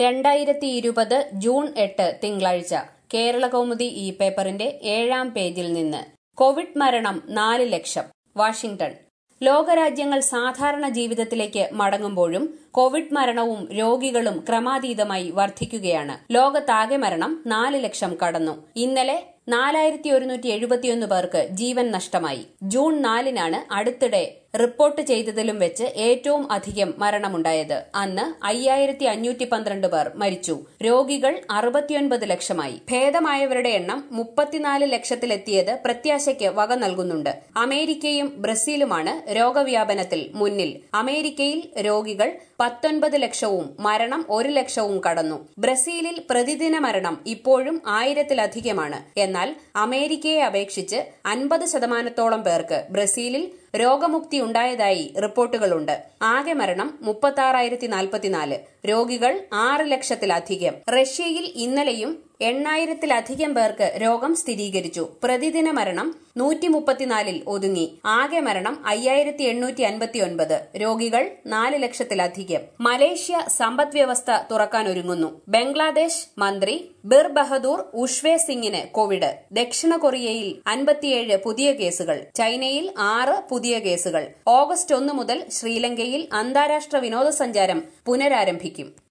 2020 June 8 തിങ്കളാഴ്ച കേരളകൗമുദി ഈ പേപ്പറിന്റെ 7-ാം പേജിൽ നിന്ന് കോവിഡ് മരണം 4 ലക്ഷം. വാഷിംഗ്ടൺ. ലോകരാജ്യങ്ങൾ സാധാരണ ജീവിതത്തിലേക്ക് മടങ്ങുമ്പോഴും കോവിഡ് മരണവും രോഗികളും ക്രമാതീതമായി വർദ്ധിക്കുകയാണ്. ലോകത്താകെ മരണം 4 ലക്ഷം കടന്നു. ഇന്നലെ 4171 പേർക്ക് ജീവൻ നഷ്ടമായി. ജൂൺ 4-നാണ് അടുത്തിടെ റിപ്പോർട്ട് ചെയ്തതിലും വെച്ച് ഏറ്റവും അധികം മരണമുണ്ടായത്. അന്ന് 5512 പേർ മരിച്ചു. രോഗികൾ 69 ലക്ഷമായി. ഭേദമായവരുടെ എണ്ണം 34 ലക്ഷത്തിലെത്തിയത് പ്രത്യാശയ്ക്ക് വക നൽകുന്നുണ്ട്. അമേരിക്കയും ബ്രസീലുമാണ് രോഗവ്യാപനത്തിൽ മുന്നിൽ. അമേരിക്കയിൽ രോഗികൾ 19 ലക്ഷവും മരണം 1 ലക്ഷവും കടന്നു. ബ്രസീലിൽ പ്രതിദിന മരണം ഇപ്പോഴും 1000-ലധികമാണ്. എന്നാൽ അമേരിക്കയെ അപേക്ഷിച്ച് 50% പേർക്ക് ബ്രസീലിൽ രോഗമുക്തി ഉണ്ടായതായി റിപ്പോർട്ടുകളുണ്ട്. ആകെ മരണം 36,044. രോഗികൾ 6 ലക്ഷത്തിലധികം. റഷ്യയിൽ ഇന്നലെയും 8000-ലധികം പേർക്ക് രോഗം സ്ഥിരീകരിച്ചു. പ്രതിദിന മരണം 134-ൽ ഒതുങ്ങി. ആകെ മരണം 5859. രോഗികൾ 4 ലക്ഷത്തിലധികം. മലേഷ്യ സമ്പദ് വ്യവസ്ഥ തുറക്കാനൊരുങ്ങുന്നു. ബംഗ്ലാദേശ് മന്ത്രി ബിർ ബഹദൂർ ഉഷ്വേ സിംഗിന് കോവിഡ്. ദക്ഷിണ കൊറിയയിൽ 57 പുതിയ കേസുകൾ. ചൈനയിൽ 6 പുതിയ കേസുകൾ. ഓഗസ്റ്റ് 1 മുതൽ ശ്രീലങ്കയിൽ അന്താരാഷ്ട്ര വിനോദസഞ്ചാരം പുനരാരംഭിക്കും.